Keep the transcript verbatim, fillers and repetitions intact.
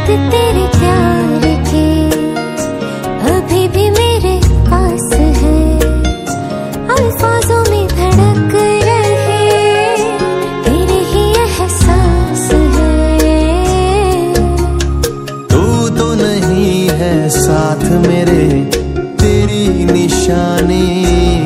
रात तेरे प्यार की अभी भी मेरे पास है, अल्फाजों में धड़क रहे तेरे ही एहसास है। तू तो नहीं है साथ मेरे, तेरी निशानी